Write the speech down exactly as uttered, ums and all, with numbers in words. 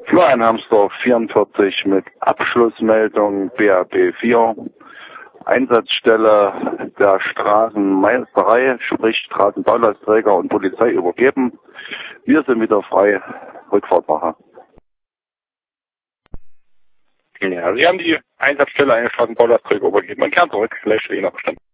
Florian Hamsdorf vierundvierzig mit Abschlussmeldung B A B vier. Einsatzstelle der Straßenmeisterei, sprich Straßenbaulastträger und Polizei übergeben. Wir sind wieder frei. Rückfahrtmacher. Ja, Sie haben die Einsatzstelle eines Straßenbaulastträger übergeben. Man kann zurück, vielleicht stehen noch bestimmt.